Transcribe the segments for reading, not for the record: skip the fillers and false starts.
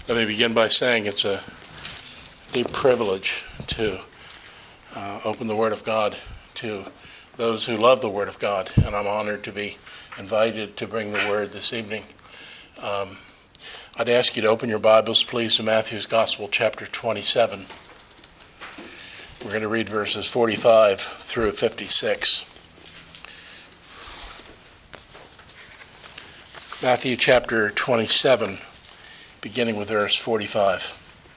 Let me begin by saying it's a deep privilege to open the Word of God to those who love the Word of God, and I'm honored to be invited to bring the Word this evening. I'd ask you to open your Bibles, please, to Matthew's Gospel, chapter 27. We're going to read verses 45 through 56. Matthew chapter 27. Beginning with verse 45.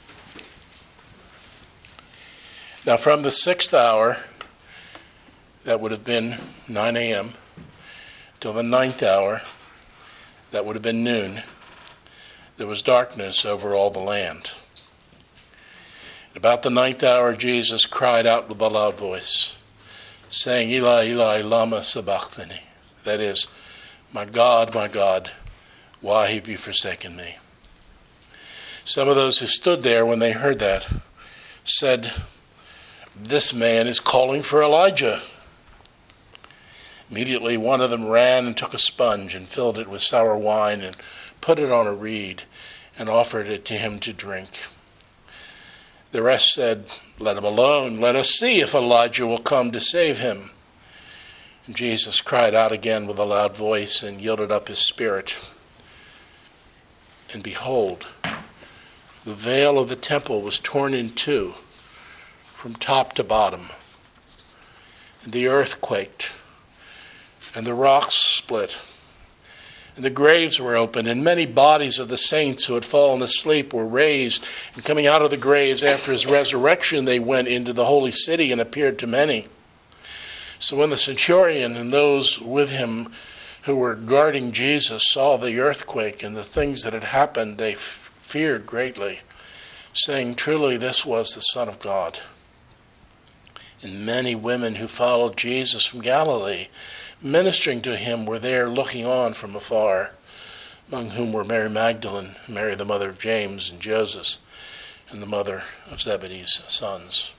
Now from the 6th hour, that would have been 9 a.m., till the 9th hour, that would have been noon, there was darkness over all the land. About the 9th hour, Jesus cried out with a loud voice, saying, Eli, Eli, lama sabachthani. That is, my God, why have you forsaken me? Some of those who stood there when they heard that said, this man is calling for Elijah. Immediately one of them ran and took a sponge and filled it with sour wine and put it on a reed and offered it to him to drink. The rest said, let him alone. Let us see if Elijah will come to save him. And Jesus cried out again with a loud voice and yielded up his spirit. And behold, the veil of the temple was torn in two from top to bottom. And the earth quaked, and the rocks split, and the graves were opened, and many bodies of the saints who had fallen asleep were raised. And coming out of the graves after his resurrection, they went into the holy city and appeared to many. So when the centurion and those with him who were guarding Jesus saw the earthquake and the things that had happened, they feared greatly, saying, truly this was the Son of God. And many women who followed Jesus from Galilee, ministering to him, were there looking on from afar, among whom were Mary Magdalene, Mary the mother of James and Joseph, and the mother of Zebedee's sons.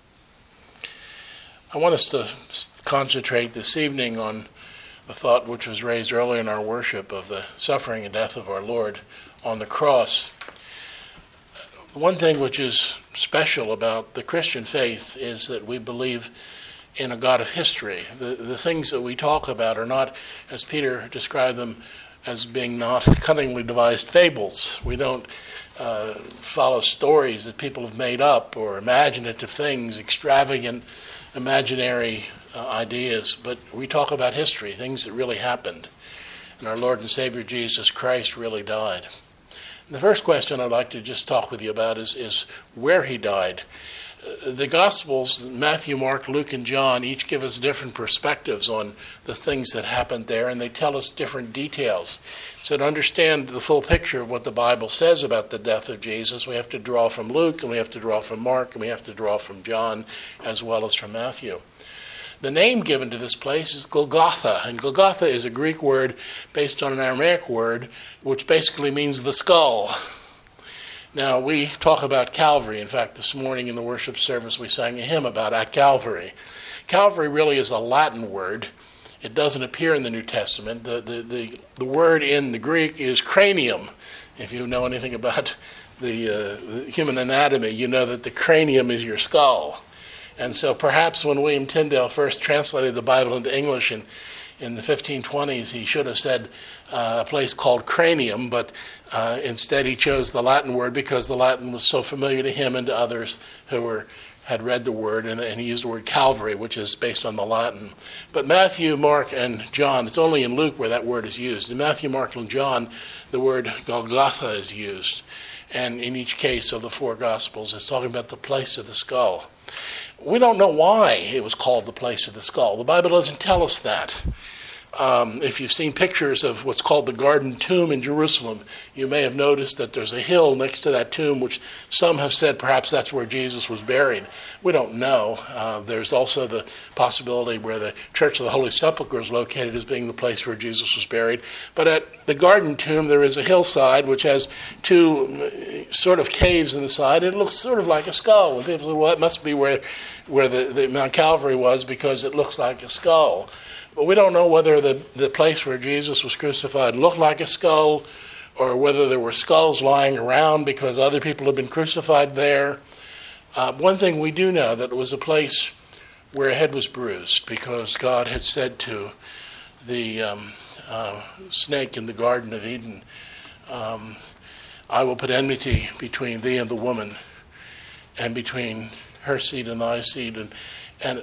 I want us to concentrate this evening on the thought which was raised earlier in our worship of the suffering and death of our Lord on the cross. One thing which is special about the Christian faith is that we believe in a God of history. The things that we talk about are not, as Peter described them, as being not cunningly devised fables. We don't follow stories that people have made up or imaginative things, extravagant, imaginary ideas, but we talk about history, things that really happened. And our Lord and Savior Jesus Christ really died. The first question I'd like to just talk with you about is where he died. The Gospels, Matthew, Mark, Luke, and John, each give us different perspectives on the things that happened there, and they tell us different details. So to understand the full picture of what the Bible says about the death of Jesus, we have to draw from Luke, and we have to draw from Mark, and we have to draw from John, as well as from Matthew. The name given to this place is Golgotha, and Golgotha is a Greek word based on an Aramaic word, which basically means the skull. Now, we talk about Calvary. In fact, this morning in the worship service, we sang a hymn about at Calvary. Calvary really is a Latin word. It doesn't appear in the New Testament. The word in the Greek is cranium. If you know anything about the human anatomy, you know that the cranium is your skull. And so perhaps when William Tyndale first translated the Bible into English in the 1520s, he should have said a place called Cranium, but instead he chose the Latin word because the Latin was so familiar to him and to others who had read the word, and he used the word Calvary, which is based on the Latin. But Matthew, Mark, and John, it's only in Luke where that word is used. In Matthew, Mark, and John, the word Golgotha is used. And in each case of the four Gospels, it's talking about the place of the skull. We don't know why it was called the place of the skull. The Bible doesn't tell us that. If you've seen pictures of what's called the Garden Tomb in Jerusalem, you may have noticed that there's a hill next to that tomb, which some have said perhaps that's where Jesus was buried. We don't know. There's also the possibility where the Church of the Holy Sepulchre is located as being the place where Jesus was buried. But at the Garden Tomb, there is a hillside which has two sort of caves in the side. It looks sort of like a skull. And people say, well, that must be where the Mount Calvary was because it looks like a skull. But we don't know whether the place where Jesus was crucified looked like a skull or whether there were skulls lying around because other people had been crucified there. One thing we do know, that it was a place where a head was bruised, because God had said to the snake in the Garden of Eden, I will put enmity between thee and the woman, and between her seed and thy seed, and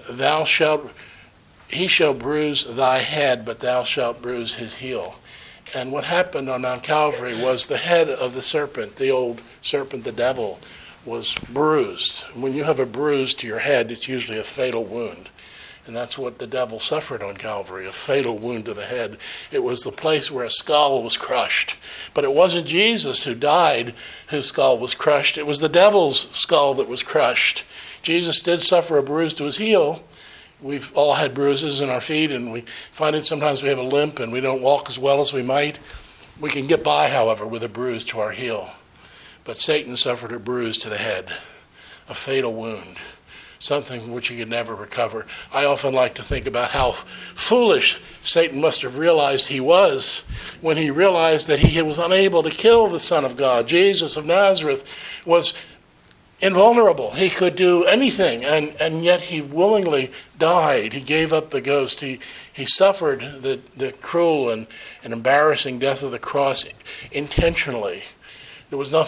he shall bruise thy head, but thou shalt bruise his heel. And what happened on Mount Calvary was the head of the serpent, the old serpent, the devil, was bruised. When you have a bruise to your head, it's usually a fatal wound. And that's what the devil suffered on Calvary, a fatal wound to the head. It was the place where a skull was crushed. But it wasn't Jesus who died whose skull was crushed. It was the devil's skull that was crushed. Jesus did suffer a bruise to his heel. We've all had bruises in our feet, and we find it sometimes we have a limp and we don't walk as well as we might. We can get by, however, with a bruise to our heel. But Satan suffered a bruise to the head, a fatal wound, something from which he could never recover. I often like to think about how foolish Satan must have realized he was when he realized that he was unable to kill the Son of God. Jesus of Nazareth was invulnerable. He could do anything, and yet he willingly died. He gave up the ghost. He suffered the cruel and embarrassing death of the cross intentionally. There was no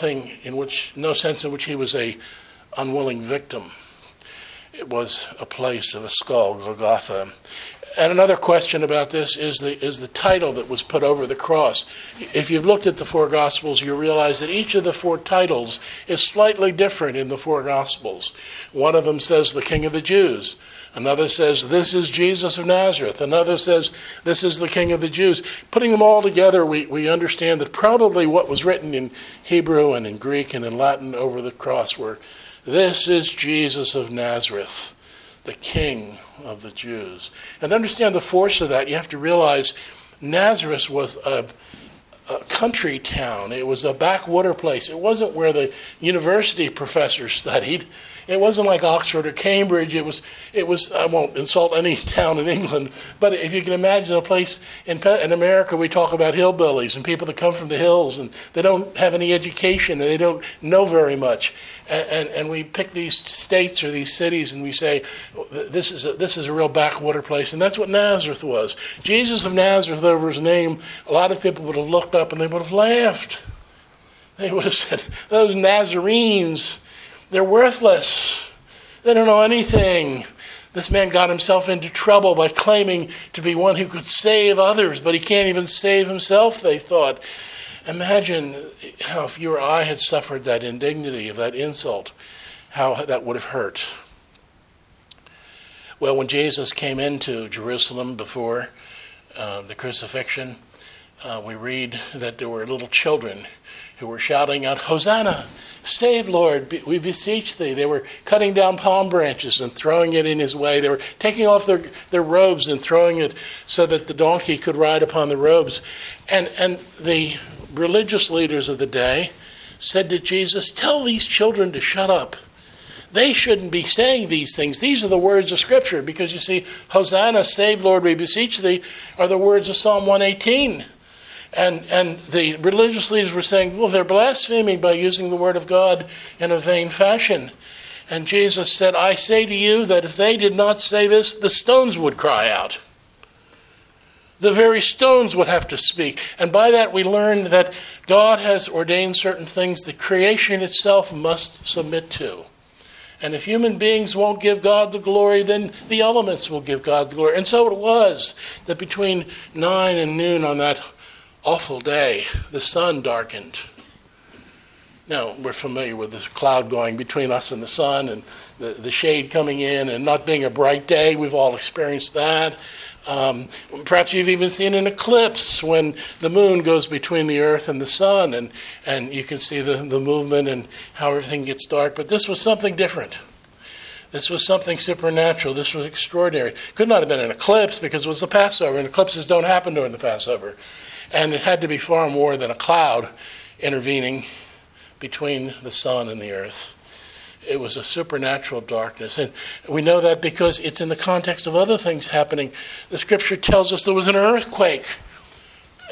sense in which he was a unwilling victim. It was a place of a skull, Golgotha. And another question about this is the title that was put over the cross. If you've looked at the four Gospels, you realize that each of the four titles is slightly different in the four Gospels. One of them says, the King of the Jews. Another says, this is Jesus of Nazareth. Another says, this is the King of the Jews. Putting them all together, we understand that probably what was written in Hebrew and in Greek and in Latin over the cross were, this is Jesus of Nazareth, the King of the Jews. And to understand the force of that, you have to realize Nazareth was a country town. It was a backwater place. It wasn't where the university professors studied. It wasn't like Oxford or Cambridge. It was. I won't insult any town in England, but if you can imagine a place in America, we talk about hillbillies and people that come from the hills and they don't have any education and they don't know very much. And we pick these states or these cities and we say, this is a real backwater place. And that's what Nazareth was. Jesus of Nazareth, over his name, a lot of people would have looked up and they would have laughed. They would have said, those Nazarenes, they're worthless. They don't know anything. This man got himself into trouble by claiming to be one who could save others, but he can't even save himself, they thought. Imagine how if you or I had suffered that indignity of that insult, how that would have hurt. Well, when Jesus came into Jerusalem before the crucifixion, we read that there were little children who were shouting out, Hosanna, save, Lord, we beseech thee. They were cutting down palm branches and throwing it in his way. They were taking off their robes and throwing it so that the donkey could ride upon the robes. And the religious leaders of the day said to Jesus, tell these children to shut up. They shouldn't be saying these things. These are the words of Scripture, because you see, Hosanna, save, Lord, we beseech thee, are the words of Psalm 118. And the religious leaders were saying, well, they're blaspheming by using the word of God in a vain fashion. And Jesus said, I say to you that if they did not say this, the stones would cry out. The very stones would have to speak. And by that we learn that God has ordained certain things that creation itself must submit to. And if human beings won't give God the glory, then the elements will give God the glory. And so it was that between 9 and noon on that awful day, the sun darkened. Now, we're familiar with this cloud going between us and the sun and the shade coming in and not being a bright day. We've all experienced that. Perhaps you've even seen an eclipse when the moon goes between the earth and the sun, and you can see the movement and how everything gets dark. But this was something different. This was something supernatural. This was extraordinary. Could not have been an eclipse because it was the Passover, and eclipses don't happen during the Passover. And it had to be far more than a cloud intervening between the sun and the earth. It was a supernatural darkness. And we know that because it's in the context of other things happening. The Scripture tells us there was an earthquake.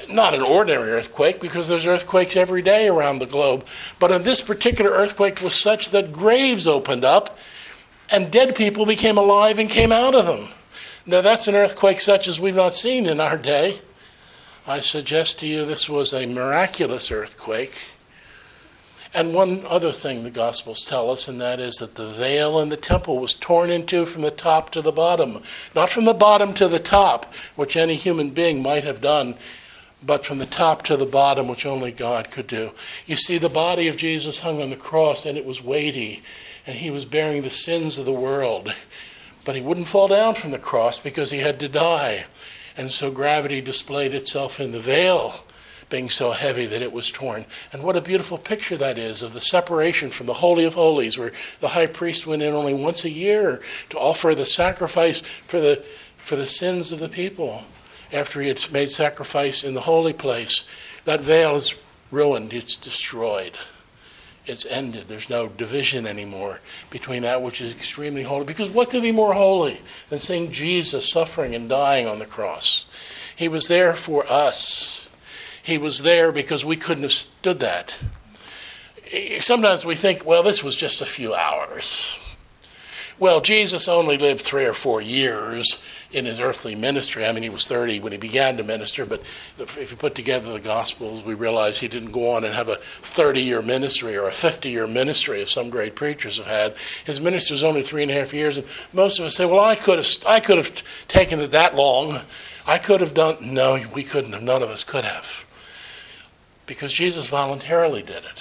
Not an ordinary earthquake, because there's earthquakes every day around the globe. But in this particular earthquake was such that graves opened up and dead people became alive and came out of them. Now that's an earthquake such as we've not seen in our day. I suggest to you this was a miraculous earthquake. And one other thing the Gospels tell us, and that is that the veil in the temple was torn in two from the top to the bottom. Not from the bottom to the top, which any human being might have done, but from the top to the bottom, which only God could do. You see, the body of Jesus hung on the cross, and it was weighty, and he was bearing the sins of the world. But he wouldn't fall down from the cross because he had to die. And so gravity displayed itself in the veil, being so heavy that it was torn. And what a beautiful picture that is of the separation from the Holy of Holies, where the high priest went in only once a year to offer the sacrifice for the sins of the people after he had made sacrifice in the holy place. That veil is ruined. It's destroyed. It's ended. There's no division anymore between that which is extremely holy. Because what could be more holy than seeing Jesus suffering and dying on the cross? He was there for us. He was there because we couldn't have stood that. Sometimes we think, well, this was just a few hours. Well, Jesus only lived 3 or 4 years in his earthly ministry. I mean, he was 30 when he began to minister, but if you put together the Gospels, we realize he didn't go on and have a 30-year ministry or a 50-year ministry, as some great preachers have had. His ministry was only 3.5 years, and most of us say, well, I could have taken it that long. I could have done. No, we couldn't have. None of us could have. Because Jesus voluntarily did it.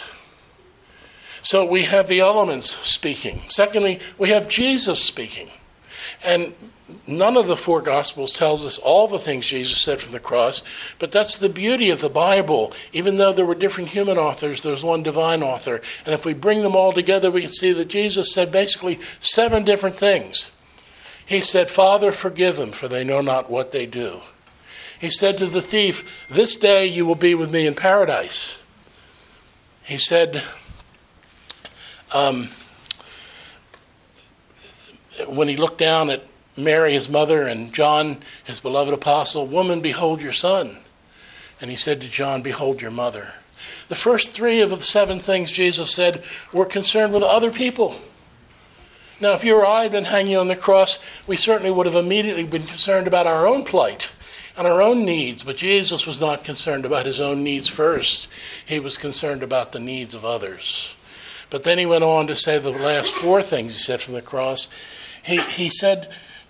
So we have the elements speaking. Secondly, we have Jesus speaking. And none of the 4 Gospels tells us all the things Jesus said from the cross, but that's the beauty of the Bible. Even though there were different human authors, there's one divine author. And if we bring them all together, we can see that Jesus said basically 7 different things. He said, Father, forgive them, for they know not what they do. He said to the thief, this day you will be with me in paradise. He said, when he looked down at Mary, his mother, and John, his beloved apostle, woman, behold your son. And he said to John, behold your mother. The first 3 of the 7 things Jesus said were concerned with other people. Now, if you or I had been hanging on the cross, we certainly would have immediately been concerned about our own plight and our own needs, but Jesus was not concerned about his own needs first. He was concerned about the needs of others. But then he went on to say the last 4 things he said from the cross. He said,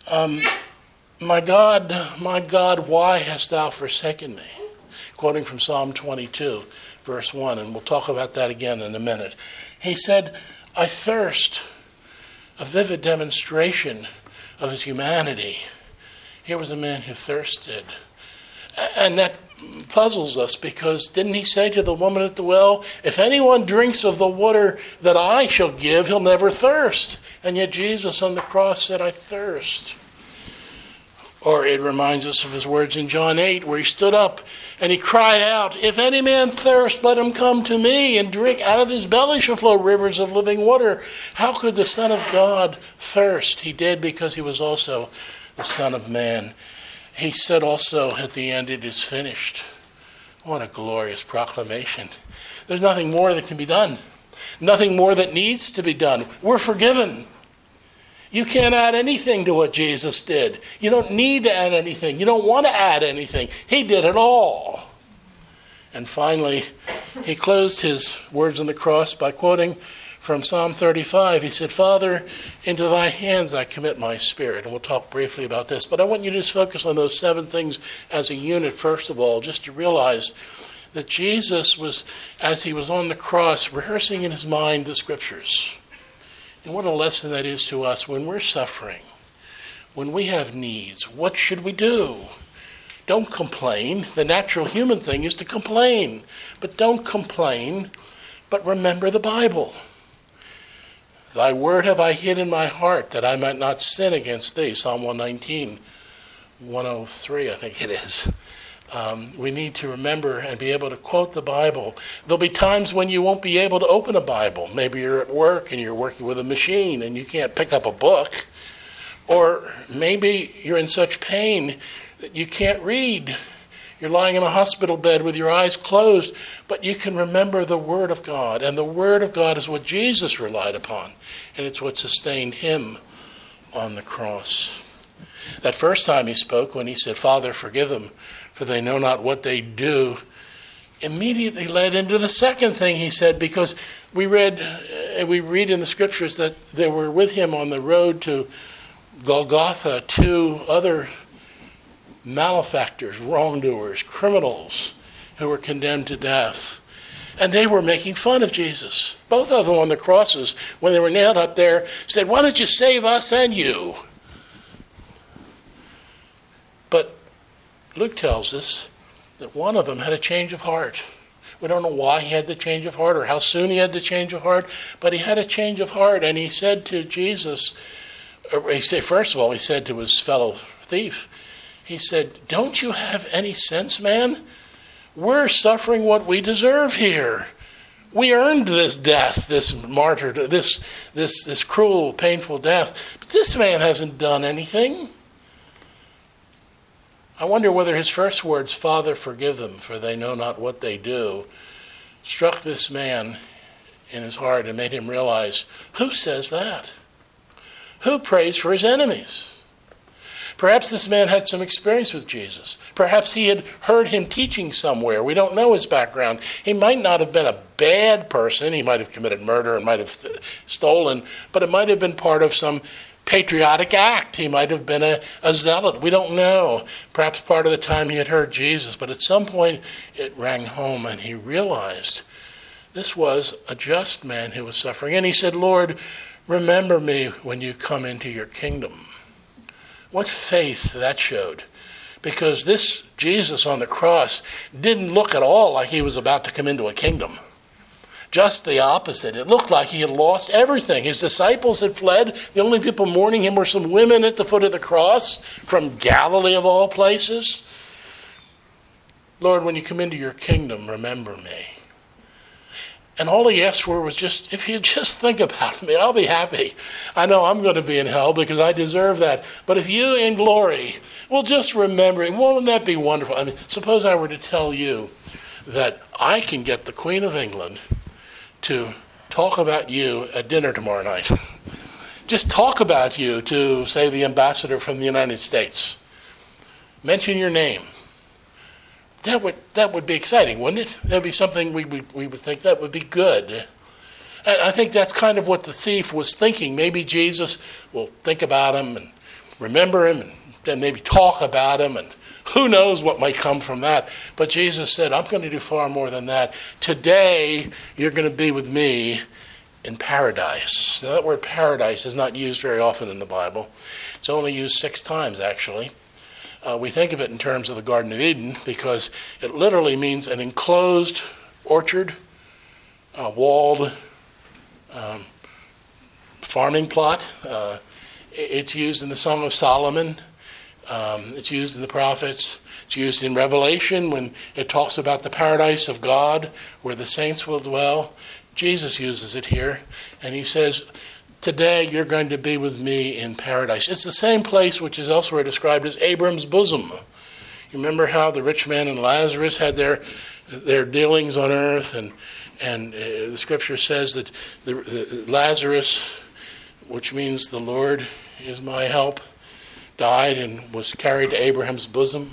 my God, why hast thou forsaken me? Quoting from Psalm 22, verse 1, and we'll talk about that again in a minute. He said, I thirst. A vivid demonstration of his humanity. Here was a man who thirsted. And that puzzles us, because didn't he say to the woman at the well, if anyone drinks of the water that I shall give, he'll never thirst. And yet Jesus on the cross said, I thirst. Or it reminds us of his words in John 8, where he stood up and he cried out, if any man thirst, let him come to me and drink. Out of his belly shall flow rivers of living water. How could the Son of God thirst? He did, because he was also the Son of Man. He said also at the end, it is finished. What a glorious proclamation. There's nothing more that can be done. Nothing more that needs to be done. We're forgiven. You can't add anything to what Jesus did. You don't need to add anything. You don't want to add anything. He did it all. And finally, he closed his words on the cross by quoting from Psalm 35. He said, Father, into thy hands I commit my spirit. And we'll talk briefly about this. But I want you to just focus on those 7 things as a unit, first of all, just to realize that Jesus was, as he was on the cross, rehearsing in his mind the scriptures. And what a lesson that is to us when we're suffering, when we have needs. What should we do? Don't complain. The natural human thing is to complain. But don't complain, but remember the Bible. Thy word have I hid in my heart, that I might not sin against thee. Psalm 119, 103, I think it is. We need to remember and be able to quote the Bible. There'll be times when you won't be able to open a Bible. Maybe you're at work and you're working with a machine and you can't pick up a book. Or maybe you're in such pain that you can't read. You're lying in a hospital bed with your eyes closed, but you can remember the Word of God. And the Word of God is what Jesus relied upon, and it's what sustained him on the cross. That first time he spoke, when he said, Father, forgive them, for they know not what they do, immediately led into the second thing he said, because we read in the scriptures that they were with him on the road to Golgotha, two other malefactors, wrongdoers, criminals who were condemned to death. And they were making fun of Jesus. Both of them on the crosses, when they were nailed up there, said, why don't you save us and you? But Luke tells us that one of them had a change of heart. We don't know why he had the change of heart or how soon he had the change of heart, but he had a change of heart, and he said to Jesus, first of all, he said to his fellow thief, he said, don't you have any sense, man? We're suffering what we deserve here. We earned this death, this martyrdom, this cruel, painful death. But this man hasn't done anything. I wonder whether his first words, Father, forgive them, for they know not what they do, struck this man in his heart and made him realize, who says that? Who prays for his enemies? Perhaps this man had some experience with Jesus. Perhaps he had heard him teaching somewhere. We don't know his background. He might not have been a bad person. He might have committed murder and might have stolen, but it might have been part of some patriotic act. He might have been a zealot. We don't know. Perhaps part of the time he had heard Jesus, but at some point it rang home and he realized this was a just man who was suffering. And he said, Lord, remember me when you come into your kingdom. What faith that showed. Because this Jesus on the cross didn't look at all like he was about to come into a kingdom. Just the opposite. It looked like he had lost everything. His disciples had fled. The only people mourning him were some women at the foot of the cross from Galilee of all places. Lord, when you come into your kingdom, remember me. And all he asked for was just, if you just think about me, I'll be happy. I know I'm going to be in hell because I deserve that. But if you in glory will just remember it, won't that be wonderful? I mean, suppose I were to tell you that I can get the Queen of England to talk about you at dinner tomorrow night. Just talk about you to, say, the ambassador from the United States. Mention your name. That would be exciting, wouldn't it? That would be something we would think that would be good. And I think that's kind of what the thief was thinking. Maybe Jesus will think about him and remember him and then maybe talk about him, and who knows what might come from that. But Jesus said, I'm going to do far more than that. Today, you're going to be with me in paradise. Now, that word paradise is not used very often in the Bible. It's only used 6 times, actually. We think of it in terms of the Garden of Eden because it literally means an enclosed orchard, walled farming plot. It's used in the Song of Solomon. It's used in the prophets. It's used in Revelation when it talks about the paradise of God where the saints will dwell. Jesus uses it here, and he says, today you're going to be with me in paradise. It's the same place which is elsewhere described as Abram's bosom. You remember how the rich man and Lazarus had their dealings on earth, and the scripture says that the Lazarus, which means the Lord is my help, died and was carried to Abraham's bosom.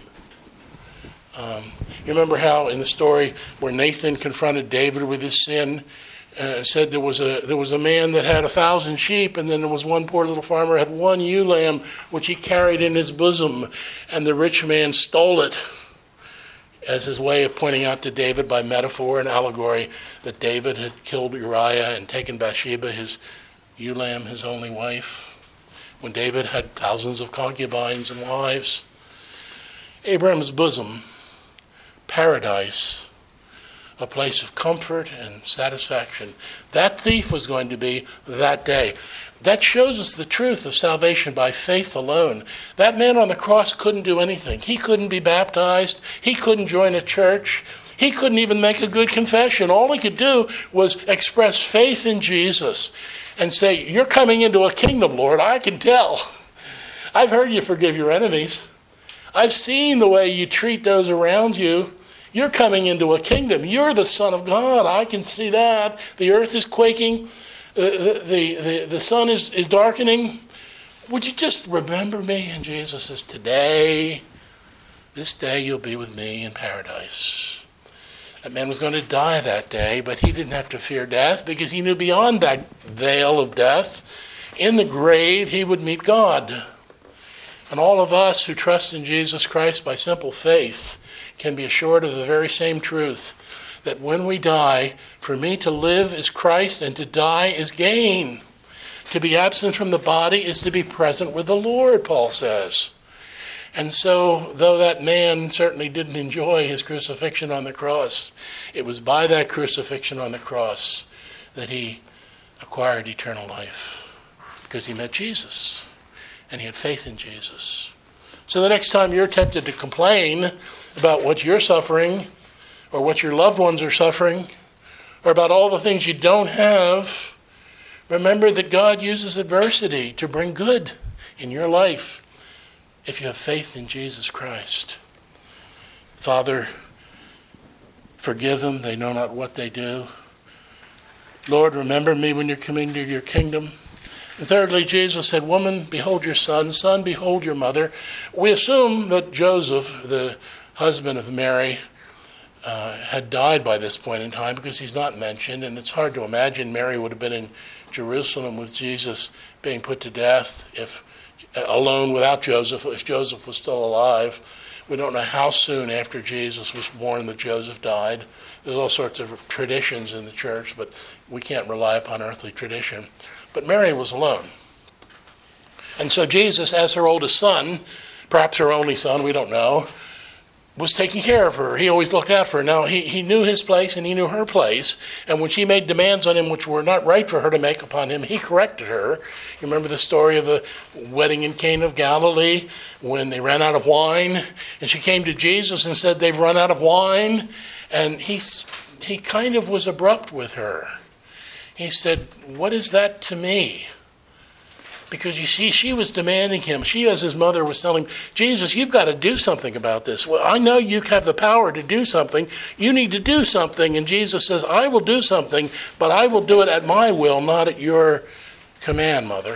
You remember how in the story where Nathan confronted David with his sin, said there was a man that had 1,000 sheep, and then there was one poor little farmer had 1 ewe lamb which he carried in his bosom, and the rich man stole it as his way of pointing out to David by metaphor and allegory that David had killed Uriah and taken Bathsheba, his ewe lamb, his only wife, when David had thousands of concubines and wives. Abraham's bosom, paradise, a place of comfort and satisfaction. That thief was going to be that day. That shows us the truth of salvation by faith alone. That man on the cross couldn't do anything. He couldn't be baptized. He couldn't join a church. He couldn't even make a good confession. All he could do was express faith in Jesus and say, you're coming into a kingdom, Lord. I can tell. I've heard you forgive your enemies. I've seen the way you treat those around you. You're coming into a kingdom. You're the Son of God. I can see that. The earth is quaking. The sun is darkening. Would you just remember me? And Jesus says, today, this day you'll be with me in paradise. That man was going to die that day, but he didn't have to fear death because he knew beyond that veil of death, in the grave, he would meet God. And all of us who trust in Jesus Christ by simple faith can be assured of the very same truth, that when we die, for me to live is Christ and to die is gain. To be absent from the body is to be present with the Lord, Paul says. And so, though that man certainly didn't enjoy his crucifixion on the cross, it was by that crucifixion on the cross that he acquired eternal life, because he met Jesus and he had faith in Jesus. So the next time you're tempted to complain about what you're suffering or what your loved ones are suffering or about all the things you don't have, remember that God uses adversity to bring good in your life if you have faith in Jesus Christ. Father, forgive them. They know not what they do. Lord, remember me when you're coming to your kingdom. And thirdly, Jesus said, woman, behold your son. Son, behold your mother. We assume that Joseph, the husband of Mary, had died by this point in time because he's not mentioned. And it's hard to imagine Mary would have been in Jerusalem with Jesus being put to death alone without Joseph, if Joseph was still alive. We don't know how soon after Jesus was born that Joseph died. There's all sorts of traditions in the church, but we can't rely upon earthly tradition. But Mary was alone. And so Jesus, as her oldest son, perhaps her only son, we don't know, was taking care of her. He always looked out for her. Now, he knew his place and he knew her place. And when she made demands on him which were not right for her to make upon him, he corrected her. You remember the story of the wedding in Cana of Galilee when they ran out of wine? And she came to Jesus and said, they've run out of wine. And he kind of was abrupt with her. He said, what is that to me? Because you see, she was demanding him. She, as his mother, was telling him, Jesus, you've got to do something about this. Well, I know you have the power to do something. You need to do something. And Jesus says, I will do something, but I will do it at my will, not at your command, mother.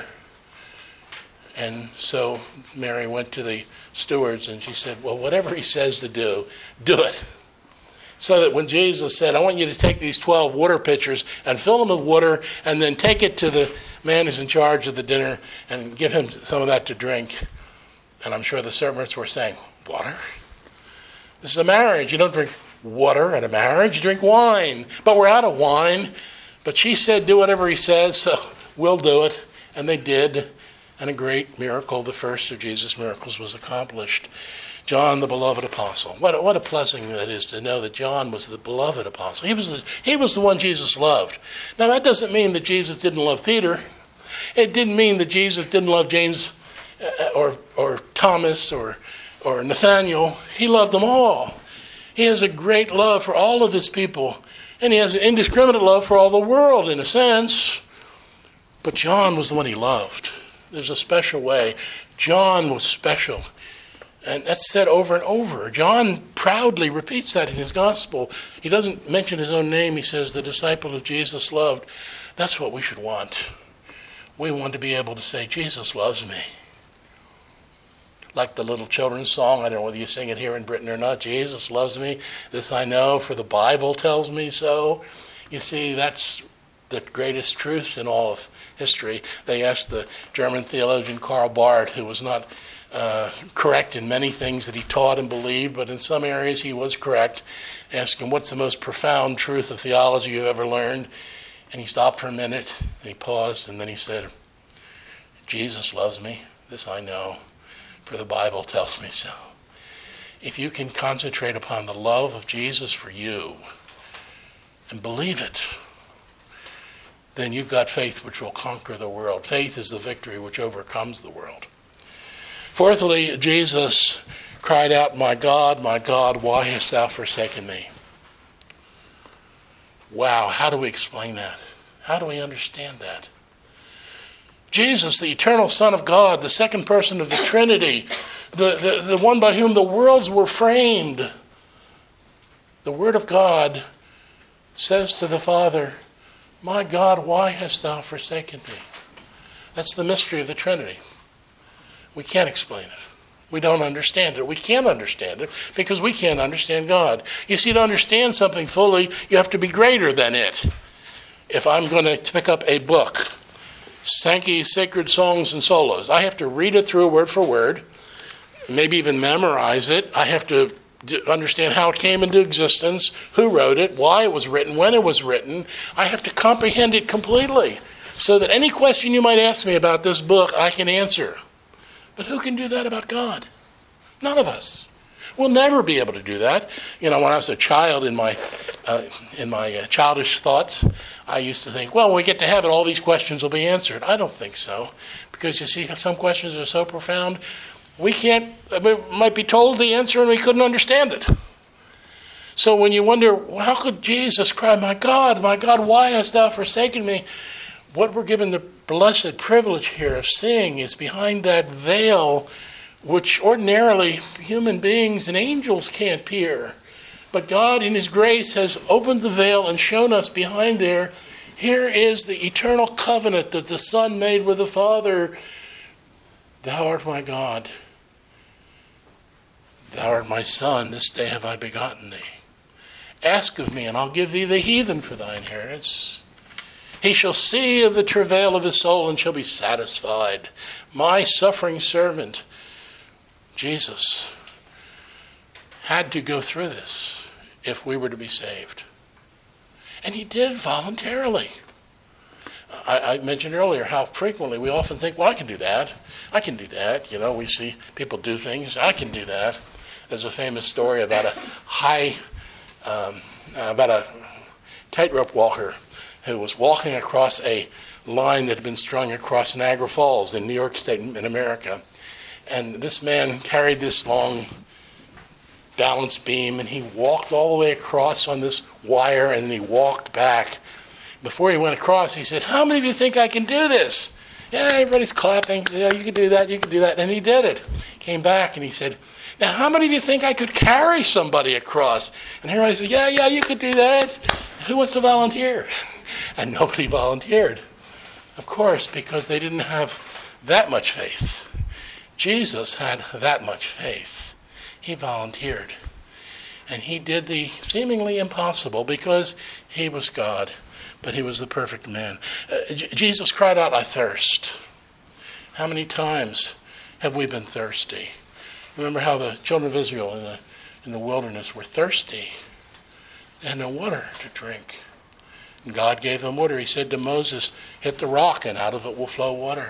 And so Mary went to the stewards and she said, well, whatever he says to do, do it. So that when Jesus said, I want you to take these 12 water pitchers and fill them with water and then take it to the man who's in charge of the dinner and give him some of that to drink. And I'm sure the servants were saying, water? This is a marriage. You don't drink water at a marriage. You drink wine. But we're out of wine. But she said, do whatever he says, so we'll do it. And they did. And a great miracle, the first of Jesus' miracles, was accomplished. John, the beloved apostle. What a blessing that is to know that John was the beloved apostle. He was the one Jesus loved. Now, that doesn't mean that Jesus didn't love Peter. It didn't mean that Jesus didn't love James or Thomas or Nathaniel. He loved them all. He has a great love for all of his people. And he has an indiscriminate love for all the world, in a sense. But John was the one he loved. There's a special way. John was special. And that's said over and over. John proudly repeats that in his gospel. He doesn't mention his own name. He says, the disciple who Jesus loved. That's what we should want. We want to be able to say, Jesus loves me. Like the little children's song, I don't know whether you sing it here in Britain or not, Jesus loves me. This I know, for the Bible tells me so. You see, that's the greatest truth in all of history. They asked the German theologian Karl Barth, who was not correct in many things that he taught and believed, but in some areas he was correct. Asked him, what's the most profound truth of theology you've ever learned? And he stopped for a minute, and he paused, and then he said, Jesus loves me, this I know, for the Bible tells me so. If you can concentrate upon the love of Jesus for you and believe it, then you've got faith which will conquer the world. Faith is the victory which overcomes the world. Fourthly, Jesus cried out, my God, why hast thou forsaken me? Wow, how do we explain that? How do we understand that? Jesus, the eternal Son of God, the second person of the Trinity, the one by whom the worlds were framed. The Word of God says to the Father, "My God, why hast thou forsaken me?" That's the mystery of the Trinity. We can't explain it. We don't understand it. We can't understand it because we can't understand God. You see, to understand something fully, you have to be greater than it. If I'm going to pick up a book, Sankey's Sacred Songs and Solos, I have to read it through word for word, maybe even memorize it. I have to understand how it came into existence, who wrote it, why it was written, when it was written. I have to comprehend it completely so that any question you might ask me about this book, I can answer. But who can do that about God? None of us. We'll never be able to do that. You know, when I was a child, in my childish thoughts, I used to think, well, when we get to heaven, all these questions will be answered. I don't think so. Because you see, some questions are so profound, we might be told the answer and we couldn't understand it. So when you wonder, well, how could Jesus cry, my God, why hast thou forsaken me? What we're given the blessed privilege here of seeing is behind that veil, which ordinarily human beings and angels can't peer. But God in his grace has opened the veil and shown us behind there, here is the eternal covenant that the Son made with the Father. Thou art my God. Thou art my Son. This day have I begotten thee. Ask of me, and I'll give thee the heathen for thy inheritance. He shall see of the travail of his soul and shall be satisfied. My suffering servant, Jesus, had to go through this if we were to be saved. And he did voluntarily. I mentioned earlier how frequently we often think, well, I can do that. I can do that. You know, we see people do things. I can do that. There's a famous story about a tightrope walker who was walking across a line that had been strung across Niagara Falls in New York State in America. And this man carried this long balance beam, and he walked all the way across on this wire, and then he walked back. Before he went across, he said, "How many of you think I can do this?" Yeah, everybody's clapping. Yeah, you can do that, you can do that. And he did it. Came back and he said, "Now, how many of you think I could carry somebody across?" And everybody said, yeah, you could do that. Who wants to volunteer? And nobody volunteered. Of course, because they didn't have that much faith. Jesus had that much faith. He volunteered. And he did the seemingly impossible because he was God, but he was the perfect man. Jesus cried out, "I thirst." How many times have we been thirsty? Remember how the children of Israel in the wilderness were thirsty. They had no water to drink. And God gave them water. He said to Moses, "Hit the rock and out of it will flow water."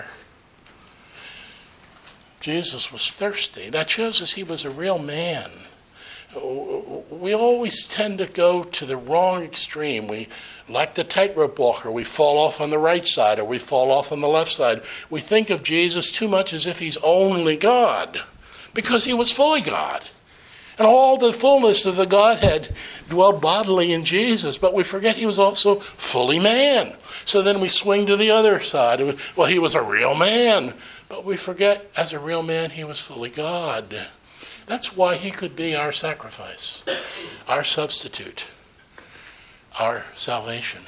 Jesus was thirsty. That shows us he was a real man. We always tend to go to the wrong extreme. We, like the tightrope walker, we fall off on the right side or we fall off on the left side. We think of Jesus too much as if he's only God, because he was fully God. And all the fullness of the Godhead dwelled bodily in Jesus, but we forget he was also fully man. So then we swing to the other side. Well, he was a real man, but we forget as a real man he was fully God. That's why he could be our sacrifice, our substitute, our salvation.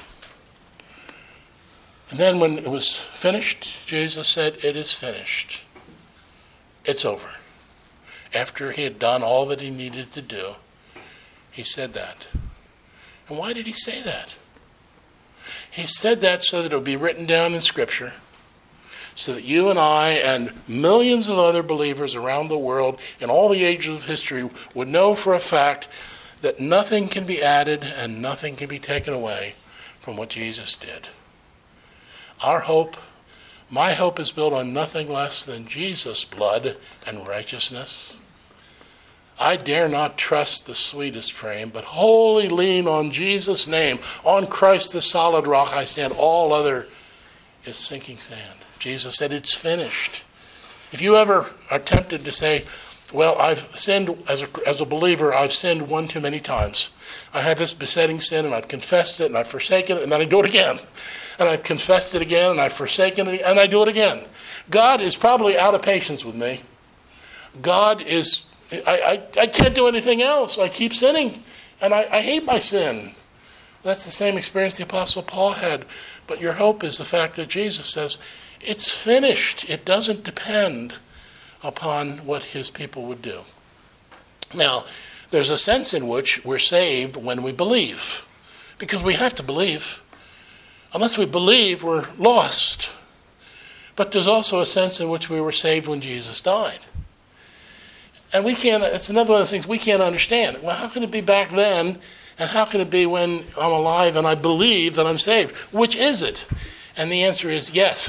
And then when it was finished, Jesus said, "It is finished." It's over. After he had done all that he needed to do, he said that. And why did he say that? He said that so that it would be written down in Scripture, so that you and I and millions of other believers around the world in all the ages of history would know for a fact that nothing can be added and nothing can be taken away from what Jesus did. Our hope, my hope, is built on nothing less than Jesus' blood and righteousness. I dare not trust the sweetest frame, but wholly lean on Jesus' name. On Christ the solid rock I stand. All other is sinking sand. Jesus said, "It's finished." If you ever are tempted to say, Well, I've sinned as a believer. I've sinned one too many times. I had this besetting sin, and I've confessed it, and I've forsaken it, and then I do it again. And I've confessed it again, and I've forsaken it, and I do it again. God is probably out of patience with me. God is, I can't do anything else. I keep sinning, and I hate my sin. That's the same experience the Apostle Paul had. But your hope is the fact that Jesus says, it's finished. It doesn't depend upon what his people would do. Now, there's a sense in which we're saved when we believe, because we have to believe. Unless we believe, we're lost. But there's also a sense in which we were saved when Jesus died. And it's another one of those things we can't understand. Well, how can it be back then, and how can it be when I'm alive and I believe that I'm saved? Which is it? And the answer is yes.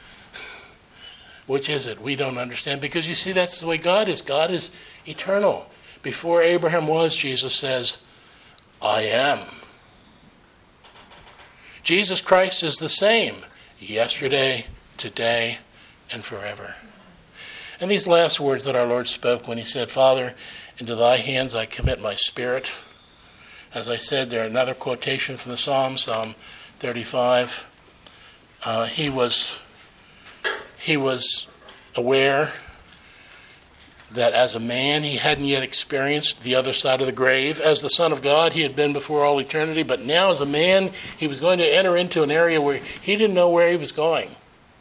Which is it? We don't understand, because you see, that's the way God is. God is eternal. Before Abraham was, Jesus says, I am. Jesus Christ is the same yesterday, today, and forever. And these last words that our Lord spoke when he said, Father, into thy hands I commit my spirit. As I said, there another quotation from the Psalm 35. He was aware that as a man he hadn't yet experienced the other side of the grave. As the Son of God he had been before all eternity, but now as a man he was going to enter into an area where he didn't know where he was going.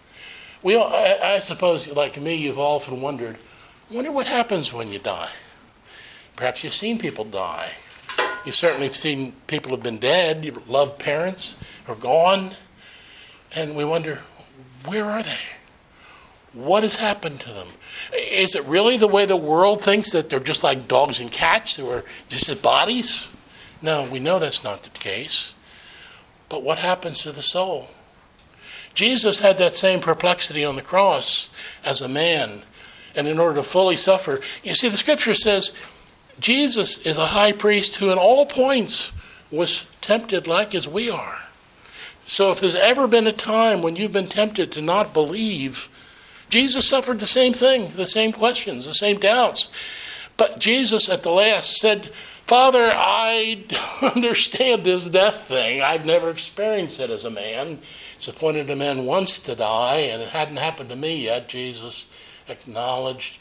I suppose, like me, you've often wondered, I wonder what happens when you die. Perhaps you've seen people die. You've certainly seen people who've been dead, your loved parents are gone, and we wonder, where are they? What has happened to them? Is it really the way the world thinks, that they're just like dogs and cats who are just bodies? No, we know that's not the case. But what happens to the soul? Jesus had that same perplexity on the cross as a man. And in order to fully suffer, you see, the scripture says Jesus is a high priest who in all points was tempted like as we are. So if there's ever been a time when you've been tempted to not believe, Jesus suffered the same thing, the same questions, the same doubts. But Jesus at the last said, Father, I understand this death thing. I've never experienced it as a man. It's appointed a man once to die, and it hadn't happened to me yet, Jesus acknowledged.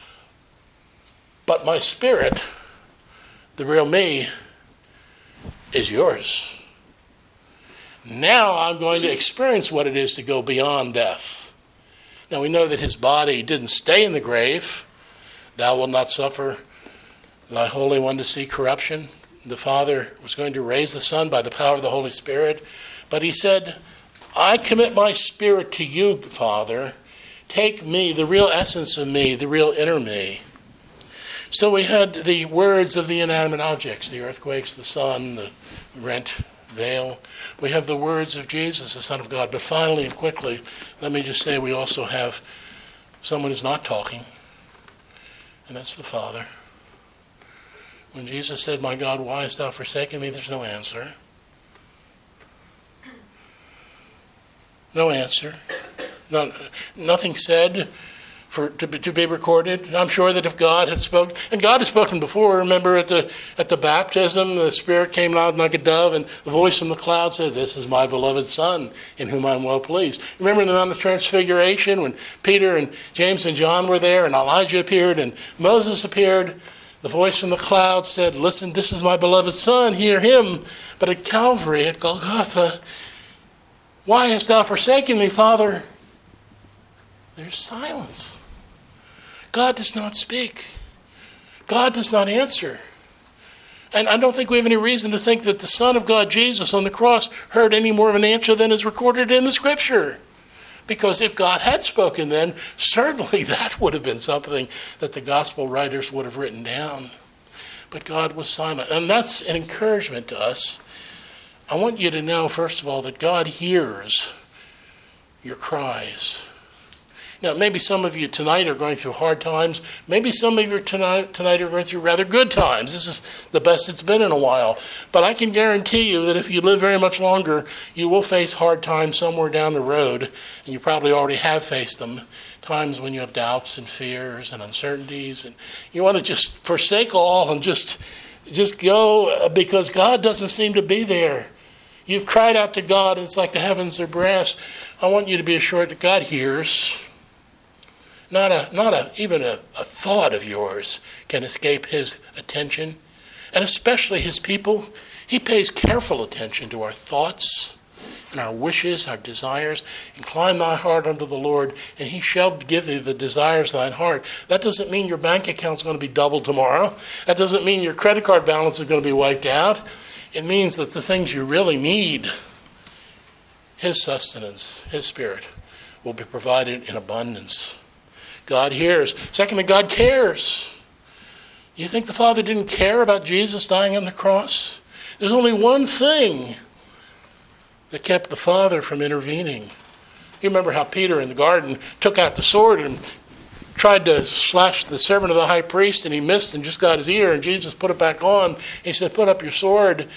But my spirit, the real me, is yours. Now I'm going to experience what it is to go beyond death. Now we know that his body didn't stay in the grave. Thou wilt not suffer thy Holy One to see corruption. The Father was going to raise the Son by the power of the Holy Spirit. But he said, I commit my spirit to you, Father. Take me, the real essence of me, the real inner me. So we had the words of the inanimate objects, the earthquakes, the sun, the rent veil. We have the words of Jesus, the Son of God. But finally and quickly, let me just say we also have someone who's not talking, and that's the Father. When Jesus said, my God, why hast thou forsaken me? There's no answer. No answer. Nothing said to be recorded. I'm sure that if God had spoken, and God had spoken before, remember at the baptism, the Spirit came out like a dove, and the voice from the cloud said, this is my beloved Son, in whom I'm well pleased. Remember in the Mount of Transfiguration, when Peter and James and John were there, and Elijah appeared, and Moses appeared, the voice from the cloud said, listen, this is my beloved Son, hear him. But at Calvary, at Golgotha, why hast thou forsaken me, Father? There's silence. God does not speak. God does not answer. And I don't think we have any reason to think that the Son of God, Jesus, on the cross, heard any more of an answer than is recorded in the Scripture. Because if God had spoken then, certainly that would have been something that the gospel writers would have written down. But God was silent. And that's an encouragement to us. I want you to know, first of all, that God hears your cries. Now, maybe some of you tonight are going through hard times. Maybe some of you tonight are going through rather good times. This is the best it's been in a while. But I can guarantee you that if you live very much longer, you will face hard times somewhere down the road, and you probably already have faced them. times when you have doubts and fears and uncertainties, and you want to just forsake all and just go because God doesn't seem to be there. You've cried out to God, and it's like the heavens are brass. I want you to be assured that God hears. Not even a thought of yours can escape his attention, and especially his people. He pays careful attention to our thoughts and our wishes, our desires. Incline thy heart unto the Lord, and he shall give thee the desires of thine heart. That doesn't mean your bank account's going to be doubled tomorrow. That doesn't mean your credit card balance is going to be wiped out. It means that the things you really need, his sustenance, his Spirit, will be provided in abundance. God hears. Secondly, God cares. You think the Father didn't care about Jesus dying on the cross? There's only one thing that kept the Father from intervening. You remember how Peter in the garden took out the sword and tried to slash the servant of the high priest, and he missed and just got his ear, and Jesus put it back on. He said, put up your sword.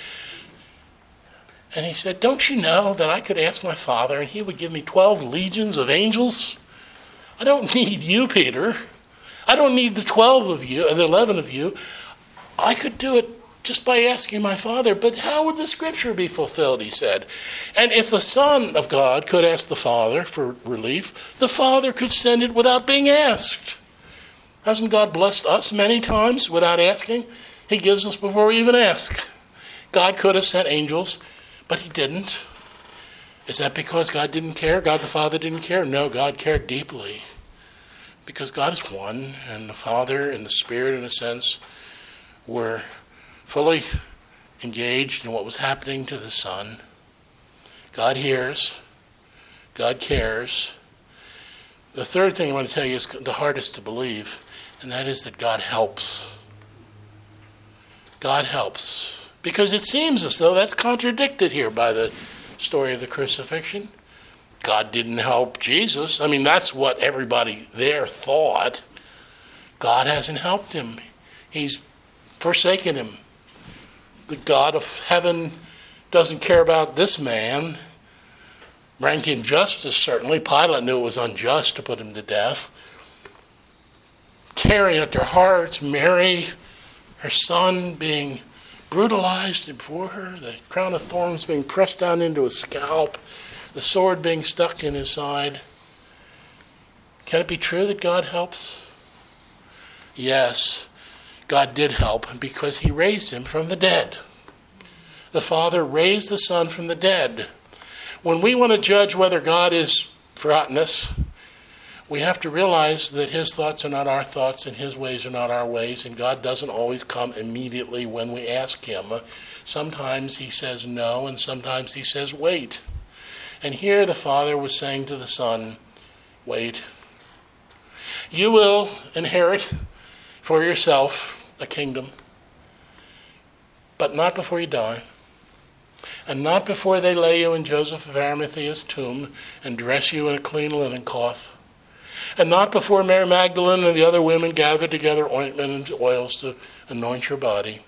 And he said, don't you know that I could ask my Father and he would give me 12 legions of angels? I don't need you, Peter. I don't need the 12 of you, the 11 of you. I could do it just by asking my Father. But how would the scripture be fulfilled, he said. And if the Son of God could ask the Father for relief, the Father could send it without being asked. Hasn't God blessed us many times without asking? He gives us before we even ask. God could have sent angels, but he didn't. Is that because God didn't care? God the Father didn't care? No, God cared deeply. Because God is one, and the Father and the Spirit, in a sense, were fully engaged in what was happening to the Son. God hears. God cares. The third thing I want to tell you is the hardest to believe, and that is that God helps. God helps. Because it seems as though that's contradicted here by the story of the crucifixion. God didn't help Jesus. I mean, that's what everybody there thought. God hasn't helped him. He's forsaken him. The God of heaven doesn't care about this man. Rank injustice, certainly. Pilate knew it was unjust to put him to death. Carrying at their hearts, Mary, her son, being brutalized before her, the crown of thorns being pressed down into his scalp, the sword being stuck in his side. Can it be true that God helps? Yes. God did help because he raised him from the dead. The Father raised the Son from the dead. When we want to judge whether God is forgotten us, we have to realize that his thoughts are not our thoughts and his ways are not our ways, and God doesn't always come immediately when we ask him. Sometimes he says no, and sometimes he says wait. And here the Father was saying to the Son, wait. You will inherit for yourself a kingdom, but not before you die, and not before they lay you in Joseph of Arimathea's tomb and dress you in a clean linen cloth, and not before Mary Magdalene and the other women gathered together ointment and oils to anoint your body.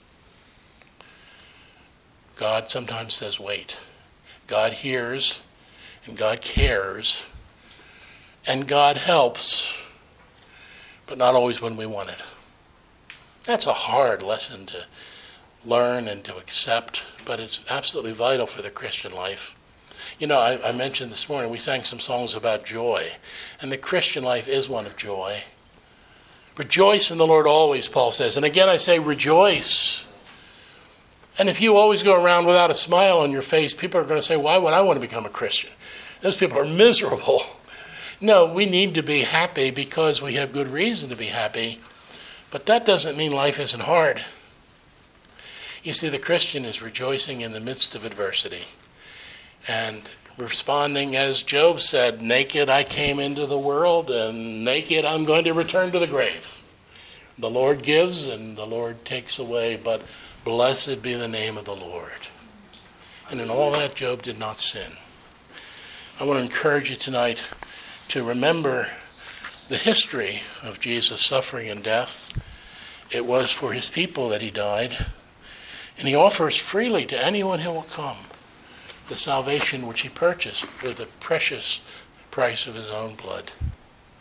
God sometimes says wait. God hears, and God cares, and God helps, but not always when we want it. That's a hard lesson to learn and to accept, but it's absolutely vital for the Christian life. You know, I mentioned this morning, we sang some songs about joy, and the Christian life is one of joy. Rejoice in the Lord always, Paul says. And again, I say rejoice. And if you always go around without a smile on your face, people are going to say, why would I want to become a Christian? Those people are miserable. No, we need to be happy because we have good reason to be happy. But that doesn't mean life isn't hard. You see, the Christian is rejoicing in the midst of adversity and responding, as Job said, naked I came into the world, and naked I'm going to return to the grave. The Lord gives and the Lord takes away, but blessed be the name of the Lord. And in all that, Job did not sin. I want to encourage you tonight to remember the history of Jesus' suffering and death. It was for his people that he died. And he offers freely to anyone who will come the salvation which he purchased with the precious price of his own blood.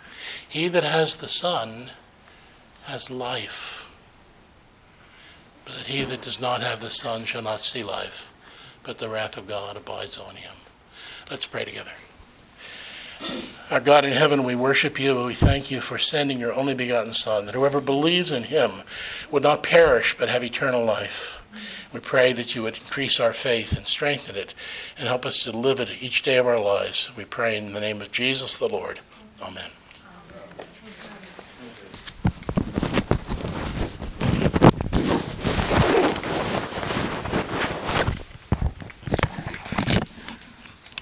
He that has the Son has life. But he that does not have the Son shall not see life, but the wrath of God abides on him. Let's pray together. Our God in heaven, we worship you, and we thank you for sending your only begotten Son, that whoever believes in him would not perish but have eternal life. We pray that you would increase our faith and strengthen it and help us to live it each day of our lives. We pray in the name of Jesus the Lord. Amen.